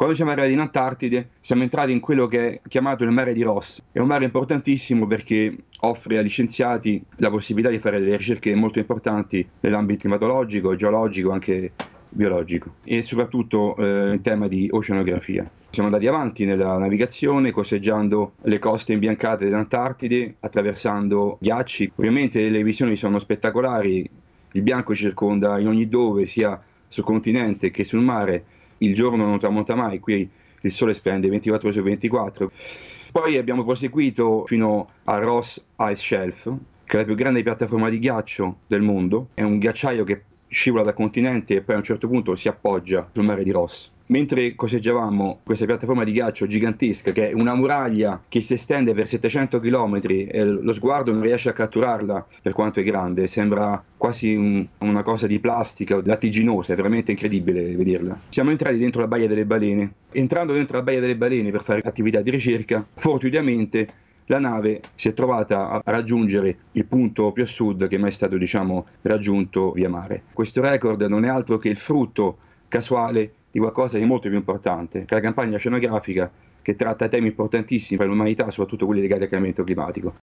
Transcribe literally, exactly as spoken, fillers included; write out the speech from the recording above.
Quando siamo arrivati in Antartide siamo entrati in quello che è chiamato il mare di Ross. È un mare importantissimo perché offre agli scienziati la possibilità di fare delle ricerche molto importanti nell'ambito climatologico, geologico, anche biologico e soprattutto eh, in tema di oceanografia. Siamo andati avanti nella navigazione, costeggiando le coste imbiancate dell'Antartide, attraversando ghiacci. Ovviamente le visioni sono spettacolari, il bianco ci circonda in ogni dove, sia sul continente che sul mare. Il giorno non tramonta mai, qui il sole splende ventiquattro ore su ventiquattro. Poi abbiamo proseguito fino a Ross Ice Shelf, che è la più grande piattaforma di ghiaccio del mondo. È un ghiacciaio che scivola dal continente e poi a un certo punto si appoggia sul mare di Ross. Mentre costeggiavamo questa piattaforma di ghiaccio gigantesca, che è una muraglia che si estende per settecento chilometri e lo sguardo non riesce a catturarla per quanto è grande, sembra quasi un, una cosa di plastica, lattiginosa, è veramente incredibile vederla. Siamo entrati dentro la Baia delle Balene. Entrando dentro la Baia delle Balene per fare attività di ricerca, fortuitamente la nave si è trovata a raggiungere il punto più a sud che mai è stato, diciamo, raggiunto via mare. Questo record non è altro che il frutto casuale di qualcosa di molto più importante, che è la campagna oceanografica che tratta temi importantissimi per l'umanità, soprattutto quelli legati al cambiamento climatico.